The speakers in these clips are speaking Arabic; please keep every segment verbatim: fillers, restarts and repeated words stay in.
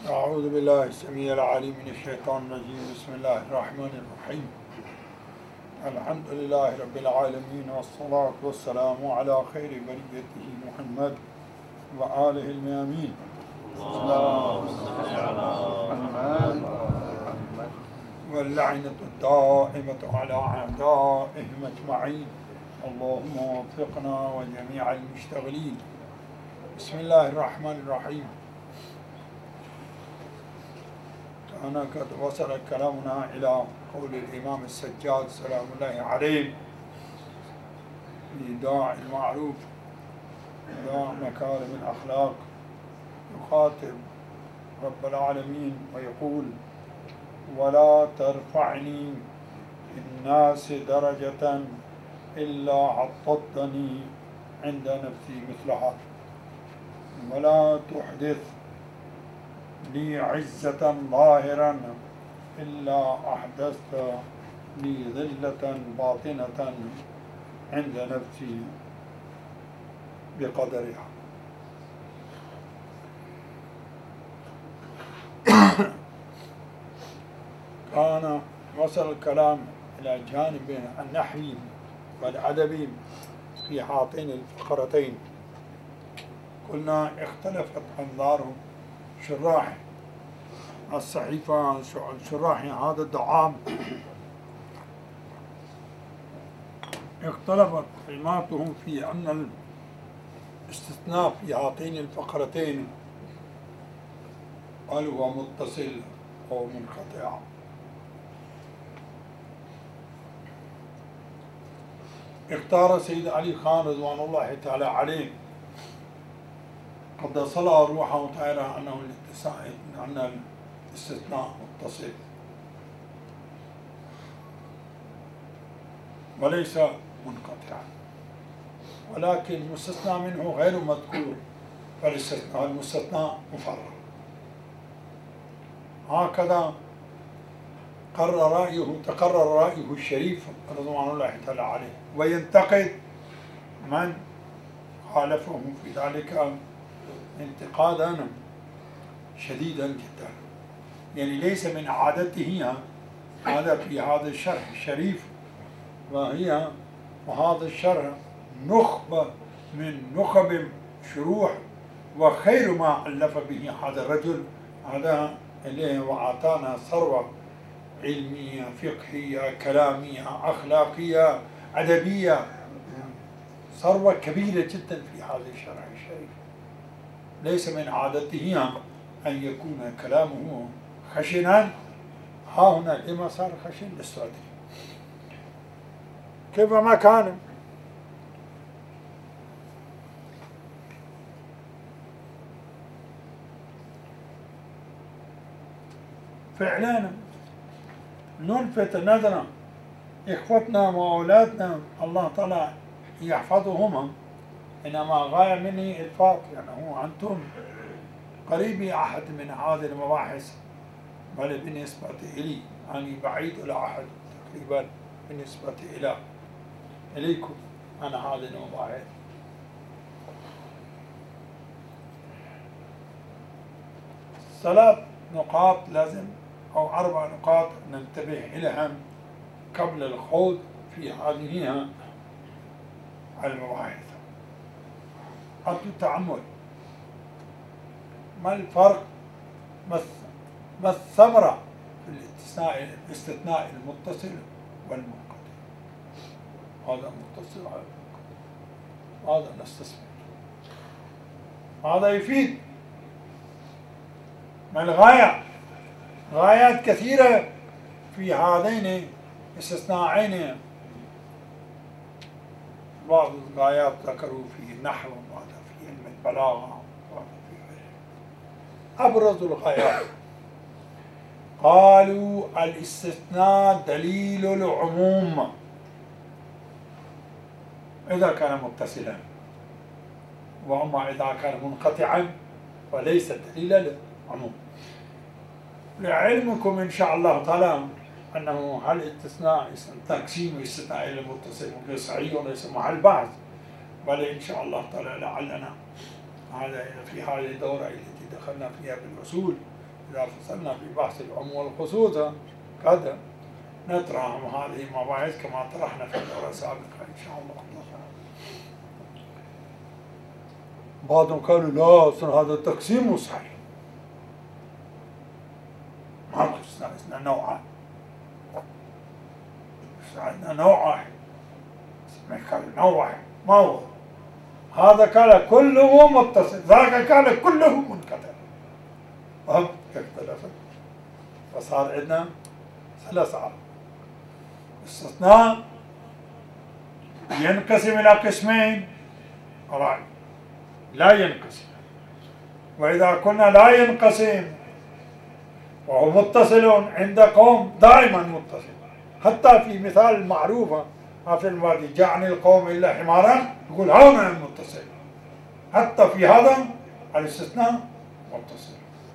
أعوذ بالله السميع العليم من الشيطان الرجيم. بسم الله الرحمن الرحيم. الحمد لله رب العالمين، والصلاة والسلام على خير بريته محمد وآله الميامين. اللهم صل على محمد واللعنة الدائمة على أعدائهم أجمعين. اللهم وفقنا وجميع المشتغلين. بسم الله الرحمن الرحيم. أنا قد وصل كلامنا إلى قول الإمام السجاد سلام الله عليه في داع المعروف داع مكارم الأخلاق، يخاطب رب العالمين ويقول: ولا ترفعني في الناس درجة إلا حطتني عند نفسي مثلها، ولا تحدث لي عزة ظاهرا إلا أحدثت لي ذلة باطنة عند نفسي بقدرها. كان وصل الكلام إلى جانب النحوي والأدبي في هاتين الفقرتين. قلنا اختلفت أنظارهم شراح الصحيفة، شراح هذا الدعام، اختلفت كلماتهم في أن الاستثناء في هاتين الفقرتين هل هو متصل أو منقطع. اختار سيد علي خان رضوان الله تعالى عليه قدس الله روحه تعالى أنه الاتساع أن الاستثناء متصل وليس منقطعا، ولكن المستثنى منه غير مذكور، فالاستثناء المستثنى مفرغ. هكذا قرر رأيه تقرر رأيه الشريف رضوان الله تعالى عليه، وينتقد من خالفه في ذلك انتقادا شديدا جدا. يعني ليس من عادته هذا في هذا الشرح الشريف، وهي وهذا الشرح نخبة من نخب شروح، وخير ما ألف به هذا الرجل هذا إليه، وأعطانا ثروة علمية فقهية كلامية أخلاقية أدبية، ثروة كبيرة جدا في هذا الشرح الشريف. ليس من عادته أن يكون كلامه خشنا. ها هنا لما صار خشن للصدر كيفما كان. فعلا نلفت نظرا إخوتنا وأولادنا الله تعالى يحفظهم، إنما غاية مني إلفاق، يعني هو أنتم قريبي أحد من هذه المباحث، بل بالنسبة إلي أنا بعيد إلى أحد تقريبا بالنسبة إلى إليكم أنا هذه المباحث. ثلاث نقاط لازم أو أربع نقاط ننتبه إليها قبل الخوض في هذه المباحث. قبل التأمل، ما الفرق ما الثمرة في الاستثناء الاستثناء المتصل والمنقطع؟ هذا متصل على المنقطع، هذا نستثمر، هذا يفيد. ما الغاية؟ غايات كثيرة في هذين الاستثناءين. بعض الغايات ذكروا في النحو، وبعض في علم البلاغة، وبعض في غيره. أبرز الغايات قالوا الاستثناء دليل العموم إذا كان متصلا، وأما إذا كان منقطعا فليس دليل العموم. لعلمكم إن شاء الله تعالى أنه هل الاستثناء تقسيم الاستثناء إلى المتصل صحيح وليس محل بحث، بل إن شاء الله تعالى لعلنا هذا في هذه الدورة التي دخلنا فيها بالوصول إذا فصلنا في بحث العموم والخصوص قد نترهم هذه المباحث كما طرحنا في الدورة السابقة إن شاء الله. بعضهم قالوا لا أصلا هذا التقسيم مو صحيح، ما قسنا اسمنا نوعان، عندنا نوع واحد، ما قال نوع واحد ما هو هذا، قال كله متصل، ذاك قال كله منقطع، فهم اختلفت فصار عندنا ثلاث أعراض. استثناء ينقسم إلى قسمين، رأي لا ينقسم، وإذا كنا لا ينقسم وهو متصل عند قوم دائما متصل، حتى في مثال المعروفة في الوادي جاءني القوم إلا حمارا، يقول هذا متصل، حتى في هذا الاستثناء متصل.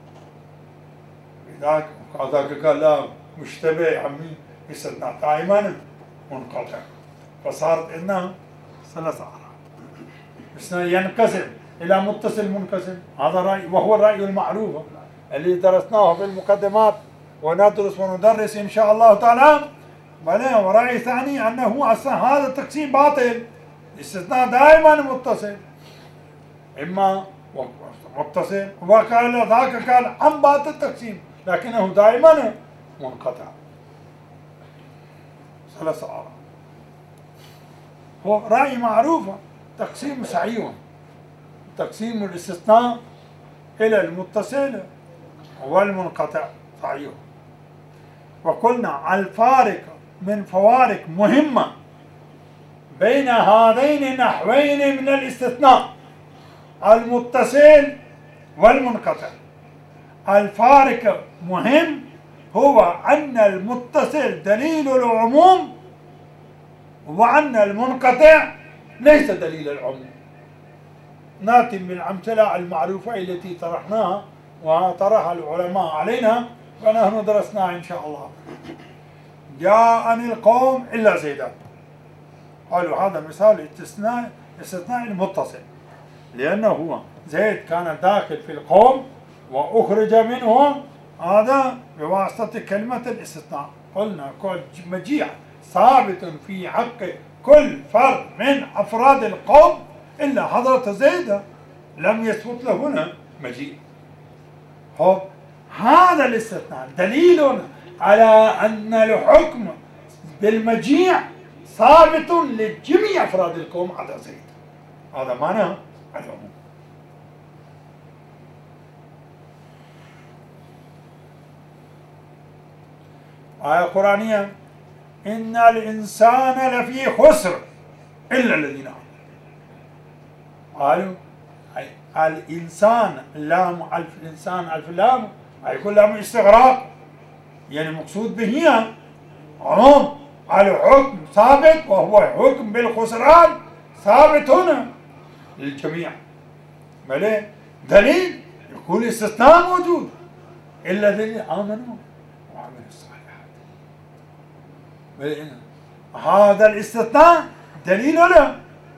لذلك هذاك قال لا مشتبه يا عمي، استثناء دائما منقطع، فصارت عندنا ثلاث أعراض. استثناء ينقسم إلى متصل منقسم، هذا رأي وهو الرأي المعروف اللي درسناه في المقدمات وندرس وندرس إن شاء الله تعالى. بل ورأي ثاني أنه أصلا هذا التقسيم باطل، الاستثناء دائما متصل، إما متصل وقال ذاك قال عن باطل التقسيم لكنه دائما منقطع. ثلاث أعراض هو رأي معروف، تقسيم صحيح، تقسيم الاستثناء إلى المتصل والمنقطع صحيح. وقلنا الفارق من فوارق مهمة بين هذين النحوين من الاستثناء المتصل والمنقطع. الفارق مهم هو أن المتصل دليل العموم، وأن المنقطع ليس دليل العموم. نأتي بالأمثلة المعروفة التي طرحناها وطرحها العلماء علينا ونحن درسناها إن شاء الله. جاءني القوم إلا زيدا، قالوا هذا مثال استثناء استثناء المتصل، لأنه هو زيد كان داخل في القوم وأخرج منهم هذا بواسطة كلمة الاستثناء. قلنا كل مجيء ثابت في حق كل فرد من أفراد القوم إلا حضرة زيد لم يثبت له هنا مجيء. هو هذا الاستثناء دليل على أن الحكم بالمجيء ثابت لجميع أفراد القوم عدا زيد. هذا معنى العموم. آية قرآنية إن الإنسان لفي خسر إلا الذين آمنوا. قالوا الإنسان اللام ألف الإنسان ألف اللام يكون لام استغراق، يعني مقصود به عموم الحكم ثابت، وهو حكم بالخسران ثابت هنا للجميع. بل دليل يكون استثناء موجود إلا الذين آمنوا وعملوا الصالحات. هذا الاستثناء دليل له.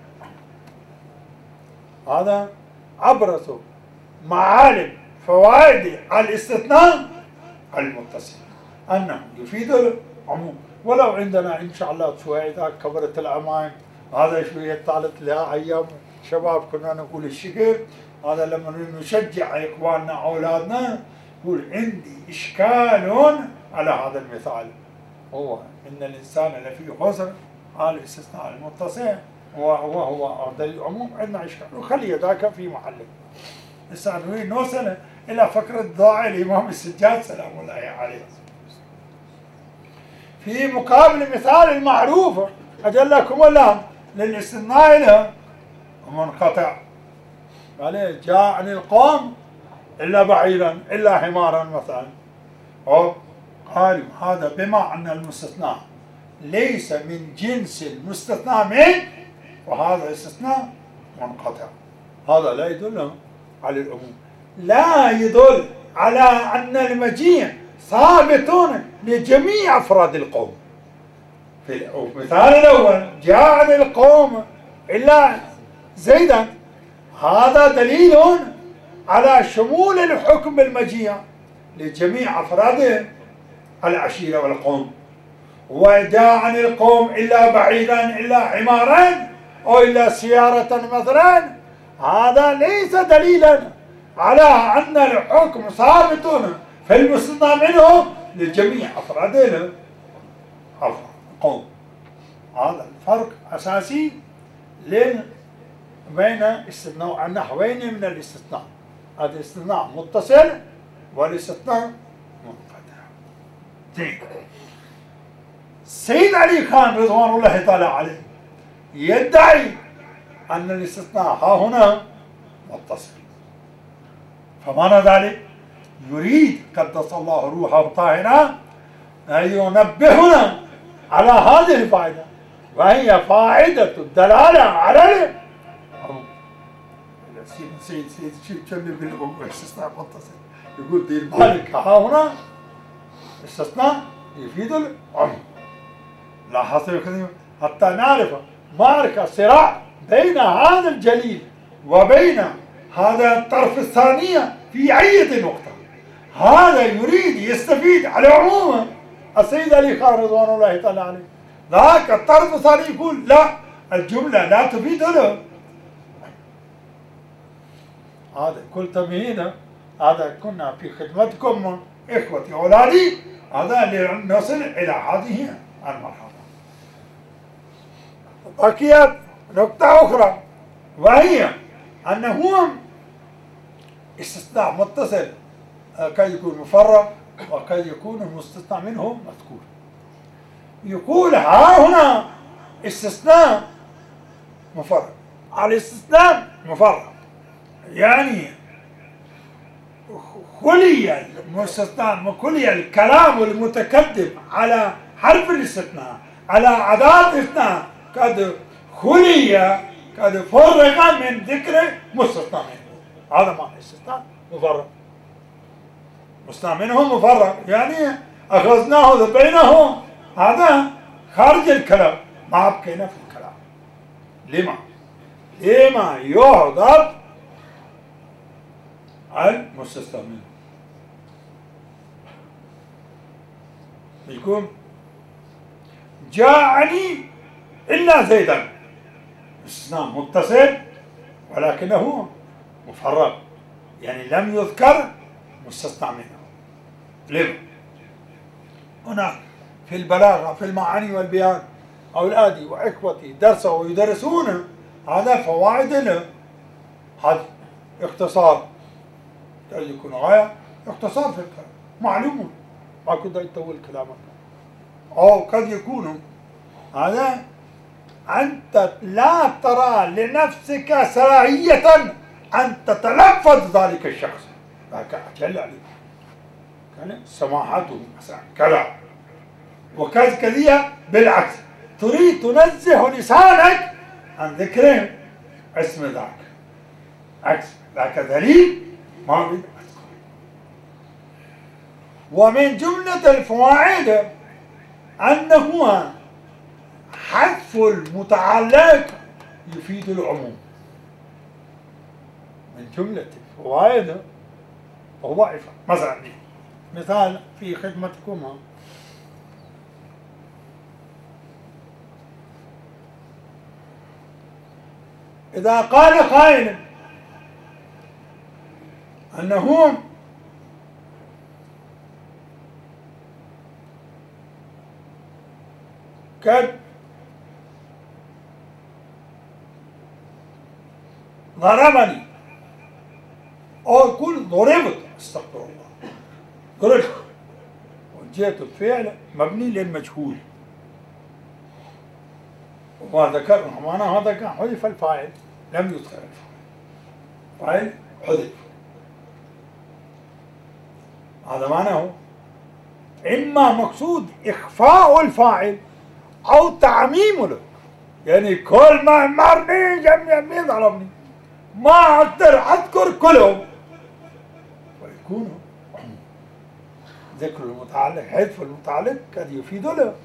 هذا أبرز معالم فوائد الاستثناء المتصل أنه يفيد العموم. ولو عندنا إن شاء الله شوية إذا كبرت العمايم هذا شوية طالت لها أيام شباب كنا نقول الشكر، هذا لما نشجع إخواننا أولادنا يقول عندي إشكال على هذا المثال، هو إن الإنسان لفي خسر، هذا الاستثناء المتصل وهو دليل العموم عندنا إشكال، وخلي ذاك في محله. هسه نريد نوصل إلى فكرة ضاع الإمام السجاد سلام الله عليه. في مقابل مثال المعروف أجلكم الله للاستثناء له منقطع، قال جاءني القوم إلا بعيرا إلا حمارا مثلا. قالوا هذا بما أن المستثنى ليس من جنس المستثنى منه، وهذا استثناء منقطع. هذا لا يدل على العموم، لا يدل على أن المجيء ثابت لجميع أفراد القوم. في المثال الأول جاءني القوم إلا زيدا، هذا دليل على شمول الحكم بالمجيء، لجميع أفراد العشيرة والقوم. وجاء عن القوم إلا بعيدا إلا عمارا أو إلا سيارة مثلا، هذا ليس دليلا على أن الحكم ثابت في المستثنى منه لجميع أفراد القوم. هذا الفرق أساسي بين استثناء النحوين من الاستثناء، الاستثناء متصل والاستثناء منقطع. زين. سيد علي خان رضوان الله تعالى عليه يدعي أن الاستثناء ها هنا متصل، فمعنى ذلك يريد قدس الله روحه الطاهرة أن ينبهنا على هذه الفائدة، وهي فائدة الدلالة على سيد سيد سيد سيد كم يقول الاستثناء متصل، يقول دير بالك ها هنا استثناء يفيد العموم. لاحظوا حتى نعرف معركة صراع بين هذا الجليل وبين هذا الطرف الثانية في أي نقطة. هذا يريد يستفيد على عموما السيد علي خان رضوان الله تعالى عليه، ذاك الطرف الثاني يقول لا، الجملة لا تفيد له. هذا كل تمهيد، هذا كنا في خدمتكم إخوتي أولادي، هذا لنصل إلى هذه المرحلة. بقيت نقطة أخرى، وهي أنه استثناء متصل قد يكون مفرغ وقد يكون مستثنى منه مذكور. يقول ها هنا استثناء مفرغ، الاستثناء مفرغ يعني خلي المستثنى، خلي الكلام المتقدم على حرف الاستثناء على أداة الاستثناء قد خلي قد فرغ من ذكر مستثنى منه. هذا معنى الاستثناء مفرغ، مستثنى منه مفرغ يعني أخذناه ذبيناه، هذا خارج الكلام ما أبقينا في الكلام. لما؟ لما يحضر المستثنى منه. يقول جاءني إلا زيدا، استثناء متصل ولكنه مفرغ يعني لم يذكر مستثنى منه. لما؟ هنا في البلاغة في المعاني والبيان أولادي وإخوتي درسوا ويدرسون، هذا فوائد له. هذا اختصار قد يكون غاية، اختصار في الكلام معلوم ما كنت يطول كلامك، أو قد يكون هذا أنت لا ترى لنفسك صلاحية أن تتلفظ ذلك الشخص، ذاك أجل عليك يعني سماحته مثلا كذا، وكذا بالعكس تريد تنزه لسانك عن ذكر اسم ذاك، عكس ذاك دليل ما أريد أذكر. ومن جملة الفوائد أنه حذف المتعلق يفيد العموم. من جملة الفوائد وظائف مثلا مثال في خدمتكم، إذا قال قائل أنه قد ضربني أو كل ضربت، استغفر الله، ضربت وجهة الفعل مبني للمجهول وذكر معنى هذا كان حذف الفاعل لم يذكر الفاعل، حذف، هذا معناه إما مقصود إخفاء الفاعل أو تعميم له، يعني كل ما مرني جميع ضربني ما أقدر أذكر كلهم، ويكون ذكر المتعلق حذف المتعلق قد يفيد له.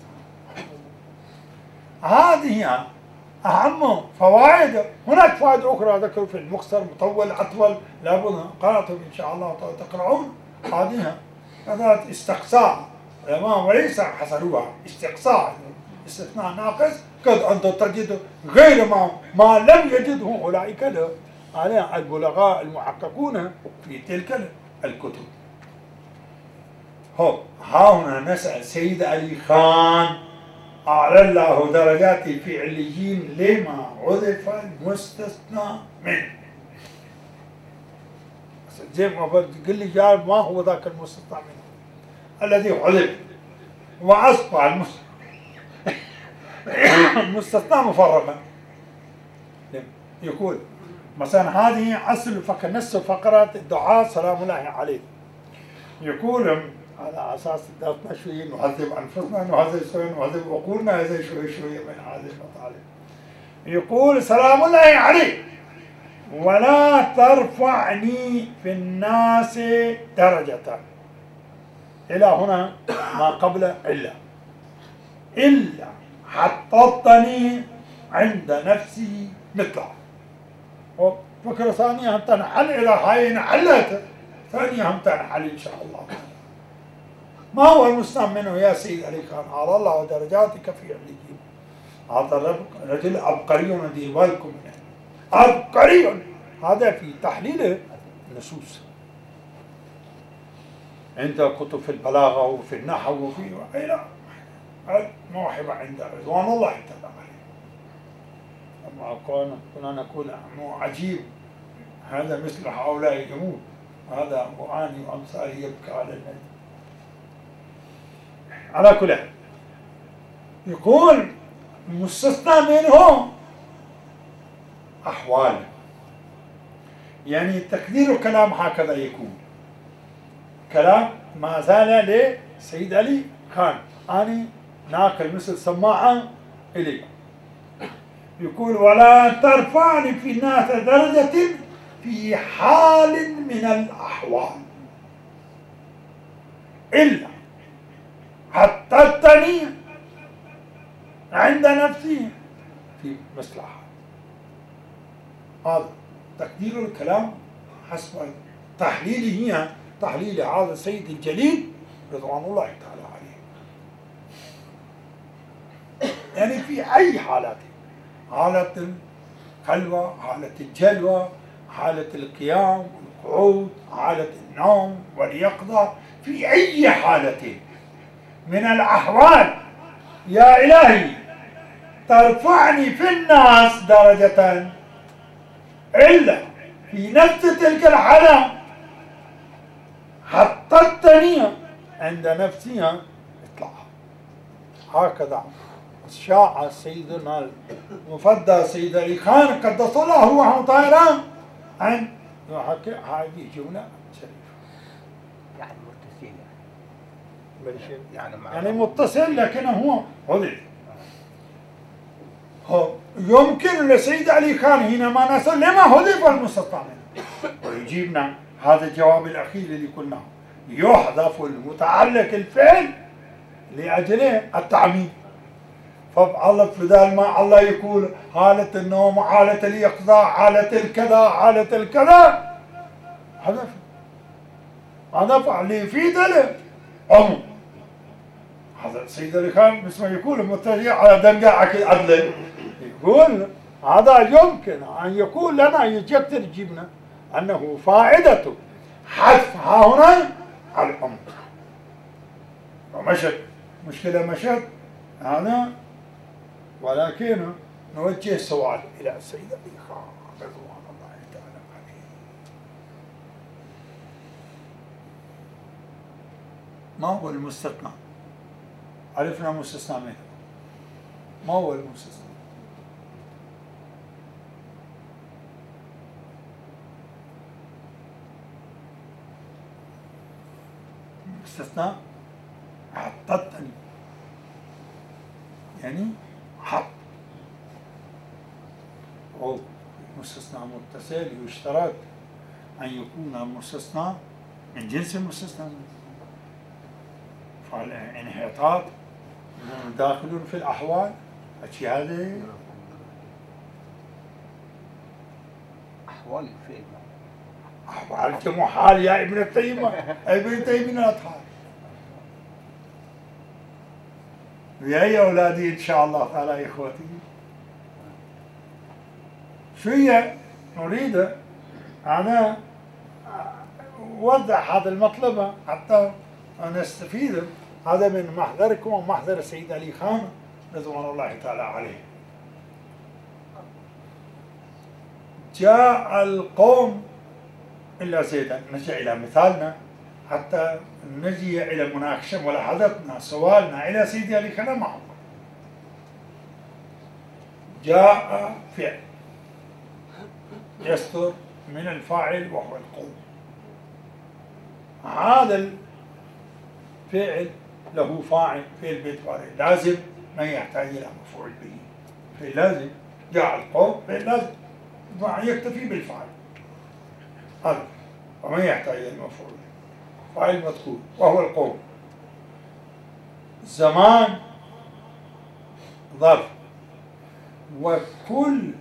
هذه أهم فوائد. هناك فوائد أخرى ذكر في المختصر مطول أطول لابد قرأتم إن شاء الله تقرؤون هذه هذا استقصاء العلماء وليس حصروها استقصاء استثناء ناقص قد أنت تجد غير ما ما لم يجده أولئك له على البلغاء المحققون في تلك الكتب. هو ها هنا نسأل سيد علي خان أعلى الله درجاته في عليين لما عرف المستثنى منه. زي ما قل لي جاب ما هو ذاك المستثنى منه الذي عرف وأصبح المستثنى مفرغا. يقول مثلا هذه أصل فقرة نصف فقرة الدعاء سلام الله عليه. يقول على أساس ذاتنا شوية نهذب أنفسنا نهذب شوية نهذب عقولنا هذا شوية شوية من هذه المطالب. يقول سلام الله عليه ولا ترفعني في الناس درجة. إلى هنا ما قبل إلا إلا حطتني عند نفسي مثله. وفكرة ثانية هم تنحل إلى هاي نحلت ثانية هم تنحل إن شاء الله. ما هو المستثنى منه يا سيد علي خان على الله ودرجاتك في عليين. هذا رجل عبقري ندير بالكم عبقري. هذا في تحليل النصوص عنده كتب في البلاغة وفي النحو وفي إلى موهبة عنده رضوان الله تعالى عليه. أما كنا كنا نقول مو عجيب هذا مثل هؤلاء يموت هذا معاني وأمثاله يبكى على النبي. على كل حال يقول مستثنى منه أحوال يعني تقدير الكلام هكذا يكون كلام ما زال لسيد علي خان أنا ناقل مثل سماعة إليكم. يقول ولا ترفعني في الناس درجة في حال من الأحوال إلا حطتني عند نفسي في مصلحة. هذا تقدير الكلام حسب تحليله هي تحليل هذا السيد الجليل رضوان الله تعالى عليه. يعني في أي حالات حالة الخلوة حالة الجلوة حالة القيام والقعود حالة النوم واليقظة في أي حالة من الأحوال يا إلهي ترفعني في الناس درجة إلا في نفس تلك الحالة حطتني عند نفسي اطلعها. هكذا شاء سيدنا المفدى سيد علي خان قدس الله روحه طاهرا أن يحكي هذه جملة شريفة. يعني متصل يعني يعني متصل لكن هو حدث. يمكن لسيد علي خان حينما نسأل لما حذف المستثنى ويجيبنا هذا الجواب الأخير اللي قلناه يحذف المتعلق الفعل لأجل التعميم. فالله بدل ما الله يقول حالة النوم حالة اليقظة حالة الكذا حالة الكذا حذف حذف ليفيد العموم. هذا السيد علي خان مثل ما يقول متجه على دنقاعك عدل يقول هذا يمكن أن يكون لنا يجب ترجمنا أنه فائدة حذف ها هنا على الأمر. ومشت مشكلة مشت هذا ولكن نوجه سؤال إلى السيد علي خان رضوان الله تعالى عليه. ما هو المستثنى؟ عرفنا مستثنى منه. ما هو المستثنى؟ المستثنى حطتني يعني حط أو مستثنى متصل يشترط أن يكون المستثنى من جنس المستثنى. فالانحطاط داخل في الأحوال أشياء هذه أحوال الفعل أحوال جمع حال يا ابن تيمية ابن تيمية الأطهار وياي أولادي إن شاء الله تعالى إخوتي. شوية نريد أنا أوضح هذا المطلب حتى نستفيد هذا من محضركم ومحضر السيد علي خان رضوان الله تعالى عليه. جاء القوم إلا زيدا، نجي إلى مثالنا حتى نجي إلى مناقشة ملاحظتنا سؤالنا إلى سيدي علي خان معه. جاء فعل يستر من الفاعل وهو القوم. هذا الفعل له فاعل في البيت فاعل لازم ما يحتاج إلى مفعول به. في لازم جاء القوم في لازم يكتفي بالفاعل هذا وما يحتاج إلى المفعول. فاعل مذكور وهو القوم. زمان ظرف، وكل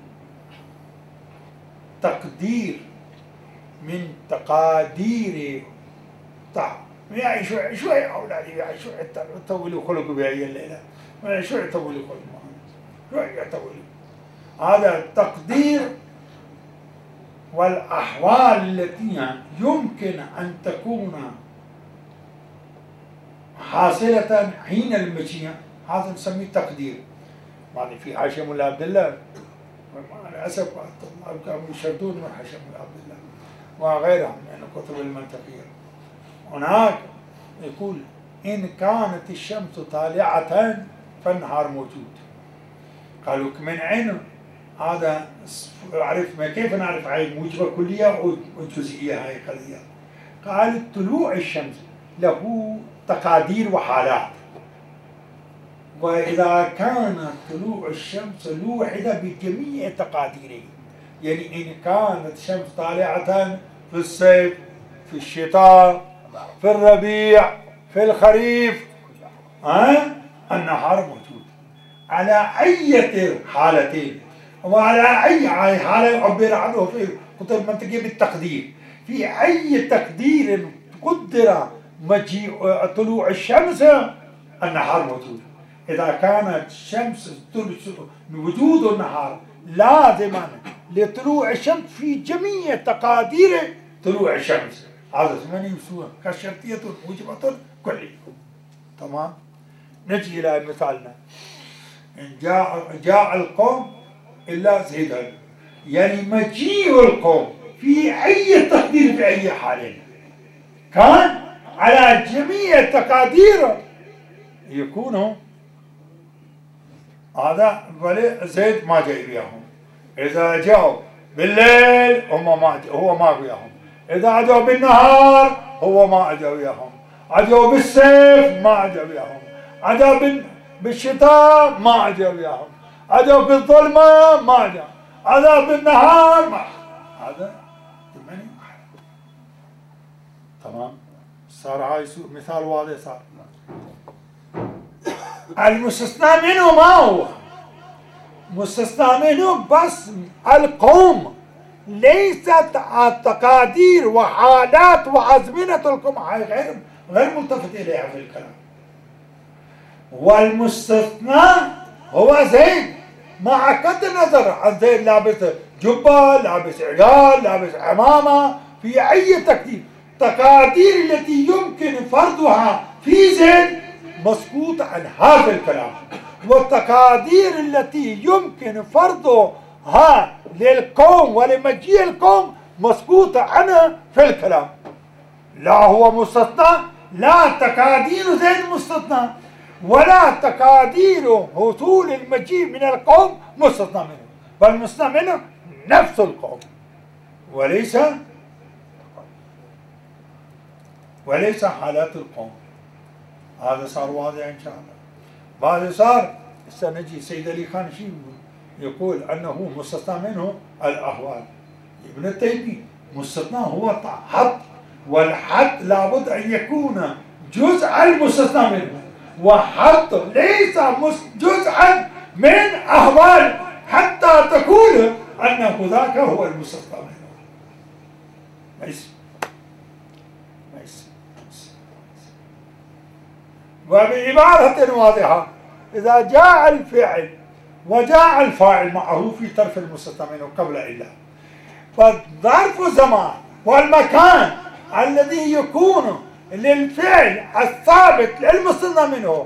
تقدير من تقادير طع يعني شو شو يا اولادي يعني شو تطولوا خلقوا بهي الليله يعني شو يطولوا خلقوا شو يطولوا هذا التقدير والاحوال التي يمكن ان تكون حاصله حين المجيء هذا نسميه تقدير. يعني في حاشيه مولى عبد الله مع الاسف الطلاب كانوا يشردون من حاشيه مولى عبد الله وغيرها من الكتب المنطقيه. هناك يقول إن كانت الشمس طالعة فالنهار موجود. قالوا من عين هذا عرفنا كيف نعرف عين موجبة كلية وجزئية هاي قضية. قال طلوع الشمس له تقادير وحالات، وإذا كان طلوع الشمس لوحدة بجميع تقاديره، يعني إن كانت الشمس طالعة في الصيف في الشتاء في الربيع في الخريف أه؟ النهار موجود على أي حالتين وعلى أي حالة عبر عنه في كتب المنطقية بالتقدير. في أي تقدير قدر مجيء طلوع الشمس النهار موجود. إذا كانت الشمس وجود النهار لازما لطلوع الشمس في جميع تقادير طلوع الشمس، هذا ثمانية سوى كشرطية موجبة كلية. تمام. نجي إلى مثالنا. إن جاء جاء القوم إلا زيدا، يعني مجيء القوم في أي تقدير في أي حال كان على جميع التقادير يكون هذا زيد ما جاء وياهم. إذا جاءوا بالليل هم ما هو ما وياهم، إذا أجوا بالنهار هو ما أجا وياهم، أجوا بالصيف ما أجا وياهم، أجا بالشتاء ما أجا وياهم، أجوا بالظلمة ما أجا، أجا بالنهار ما. هذا تمام. صار هاي مثال واضح. صار المستثنى منه ما هو مستثنى منه بس القوم، ليست التقادير وحالات وأزمنة القوم غير غير ملتفت إليها في الكلام. والمستثنى هو زيد مع قد النظر عن زيد لابس جبة لابس عقال لابس عمامة في أي تقدير. التقادير التي يمكن فرضها في زيد مسقوط عن هذا الكلام، والتقادير التي يمكن فرضها للقوم ولمجيء القوم مسقوطة عنها في الكلام. لا هو مستثنى، لا تقادير زيد مستثنى، ولا تقادير حصول المجيء من القوم مستثنى منه، بل مستثنى منه نفس القوم وليس وليس حالات القوم. هذا صار واضح إن شاء الله. بعد صار سنجي سيد علي خان شيء يقول أنه مستثنى منه الأحوال. ابن التيمي مستثنى هو حد، والحد لابد أن يكون جزء المستثنى منه، وحد ليس جزءا من أحوال حتى تقول أن ذاك هو المستثنى منه. ما يصير ما يصير. وبعبارة واضحة إذا جاء الفعل وجاء الفاعل معه في طرف المستثنى منه قبل إلا، فظرف الزمان والمكان الذي يكون للفعل الثابت للمستثنى منه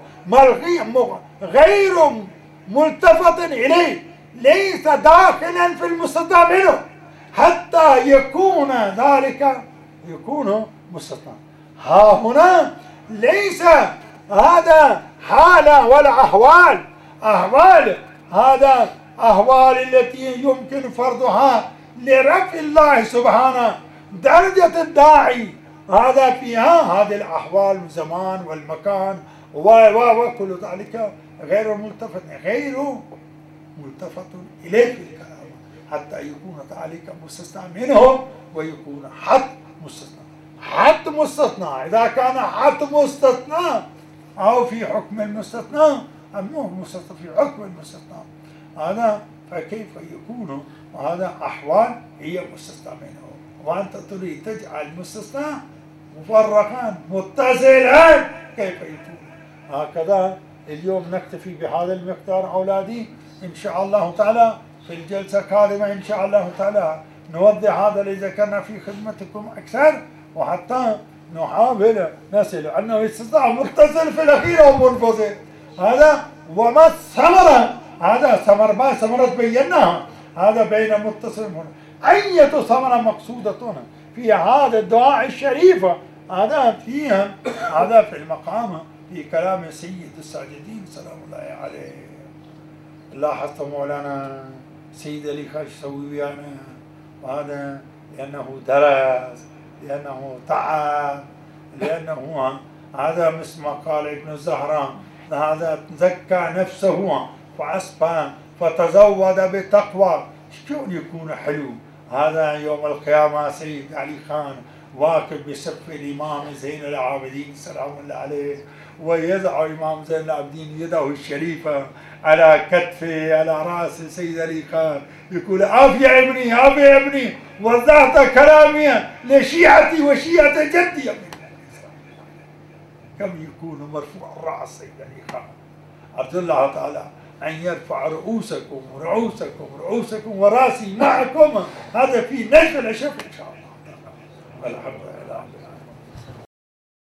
غير ملتفت إليه ليس داخلا في المستثنى منه حتى يكون ذلك يكون مستثنى. ها هنا ليس هذا حالة ولا أحوال، أحوال هذا أحوال التي يمكن فرضها لرفع الله سبحانه درجة الداعي، هذا فيها هذه الأحوال والزمان والمكان وكل ذلك غير ملتفت غير ملتفت إليه في الكلام حتى يكون ذلك مستثنى منه ويكون حد مستثنى. حد مستثنى إذا كان حد مستثنى أو في حكم المستثنى أم مو مستثنى في حكم المستثنى، هذا فكيف يكون؟ وهذا أحوال هي مستثنى منه، وأنت تريد تجعل المستثنى مفرقا متصلا كيف يكون؟ هكذا اليوم نكتفي بهذا المقدار أولادي، إن شاء الله تعالى في الجلسة القادمة إن شاء الله تعالى نوضح هذا اللي ذكرنا في خدمتكم أكثر، وحتى نحاول نصل أنه استطاع متصل في الأخير ومنفصل. هذا وما الثمرة، هذا ثمر ما ثمرة بيناها، هذا بين متصل ومنفصل. أية ثمرة مقصودة في هذا الدعاء الشريف، هذا فيها هذا في المقام في كلام سيد الساجدين سلام الله عليه. لاحظت مولانا سيد علي خاش يسوي ويانا، وهذا لأنه درس، لأنه تعب، لأنه هذا مثل ما قال ابن الزهراء هذا زكى نفسه فأسبى فتزود بتقوى. شلون يكون حلو هذا يوم القيامة سيد علي خان واقف بصف الإمام زين العابدين سلام الله عليه، ويضع الإمام زين العابدين يده الشريفة على كتفه على رأس سيد علي خان، يقول عاف يا ابني عاف يا ابني وضعت كلامي لشيعتي وشيعة جدي. كم يكون مرفوع الرأس سيد علي خان. أرجو الله تعالى أن يرفع رؤوسكم رؤوسكم رؤوسكم وراسي معكم، هذا في نجم العشق إن شاء الله. الحمد لله.